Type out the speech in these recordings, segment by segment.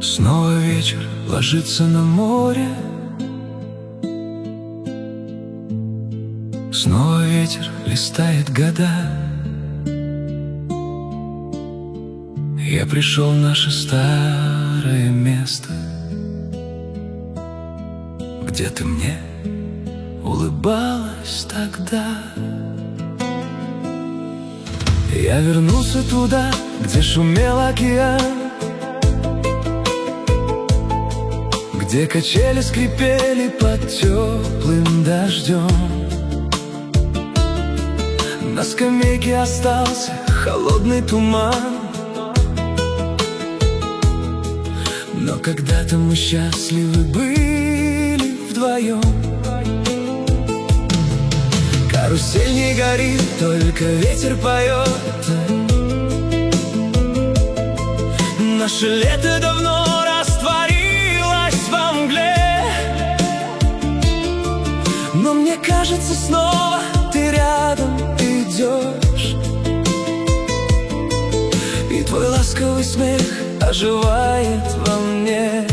Снова вечер ложится на море, снова ветер листает года. Я пришел в наше старое место, где ты мне улыбалась тогда. Я вернулся туда, где шумел океан, где качели скрипели под теплым дождем. На скамейке остался холодный туман, но когда-то мы счастливы были вдвоем. Карусель не горит, только ветер поет. Наше лето давно растворилось во мгле, но мне кажется, снова ты рядом идешь, и твой ласковый смех оживает во мне.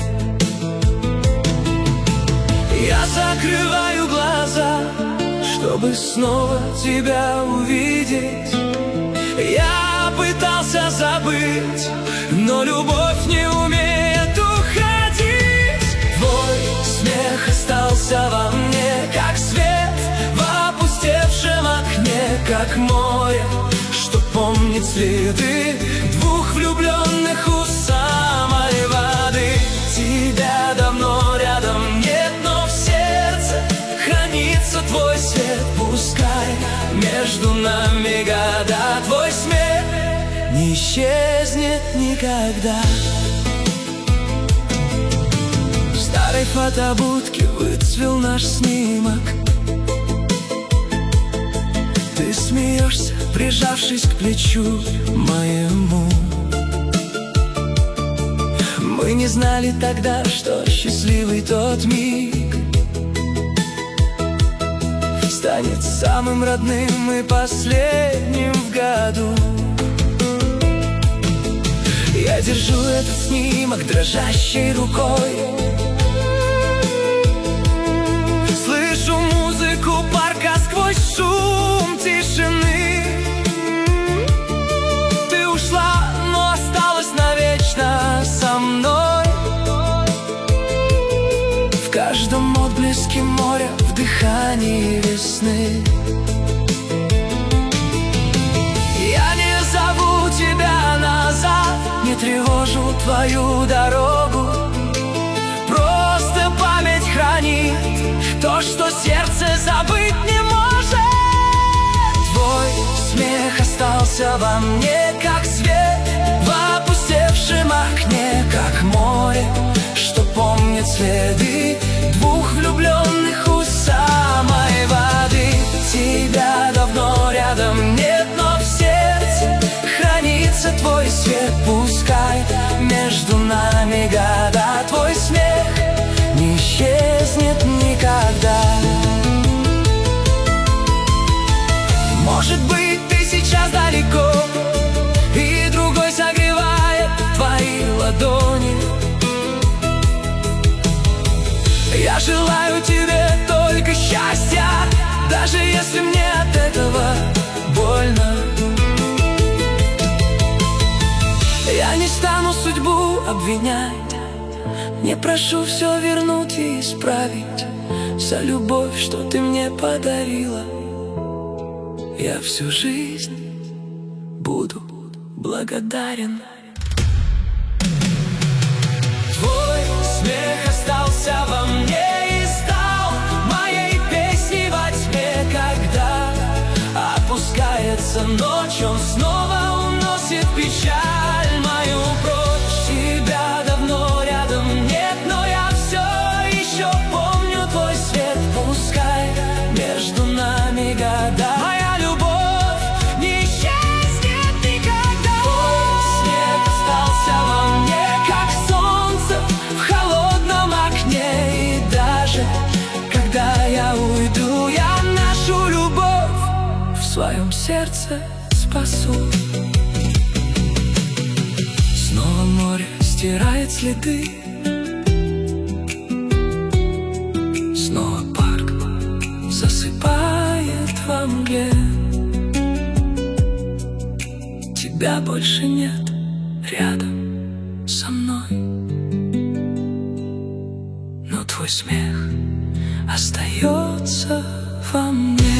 Я закрываю глаза, чтобы снова тебя увидеть. Я пытался забыть, но любовь не умеет уходить. Твой смех остался во мне, как свет в опустевшем окне, как море, что помнит следы двух влюбленных у самой воды. Тебя давно рядом нет, но в сердце хранится твой свет. Пускай между нами года, твой смех не исчезнет никогда. В старой фотобудке выцвел наш снимок. Ты смеешься, прижавшись к плечу моему. Мы не знали тогда, что счастливый тот миг станет самым родным и последним в году. Я держу этот снимок дрожащей рукой, слышу музыку парка сквозь шум тишины. Ты ушла, но осталась навечно со мной. В каждом отблеске моря, в дыхании весны. Я не зову тебя назад, не тревожу твою дорогу. Просто память хранит то, что сердце забыть не может. Твой смех остался во мне, как свет в опустевшем окне, как море, что помнит следы двух влюбленных у самой воды. Тебя давно рядом нет, но в сердце хранится твой свет. Пускай между нами года, твой смех не исчезнет никогда. Может быть, ты сейчас далеко, и другой согревает твои ладони. Я желаю тебе только счастья, даже если мне от этого больно. Я не стану судьбу обвинять, не прошу все вернуть и исправить. За любовь, что ты мне подарила, я всю жизнь буду благодарен. Твой смех остался во мне и стал моей песней во тьме. Когда опускается ночь, он снова уносит печаль мою прочь. Тебя давно рядом нет, но я все еще помню твой свет. Пускай между нами года, моя любовь не исчезнет никогда. Твой снег остался во мне, как солнце в холодном окне. И даже когда я уйду, я нашу любовь в своем сердце спасу. Снова море стирает следы. Снова парк засыпает во мгле. Тебя больше нет рядом со мной, но твой смех остается во мне.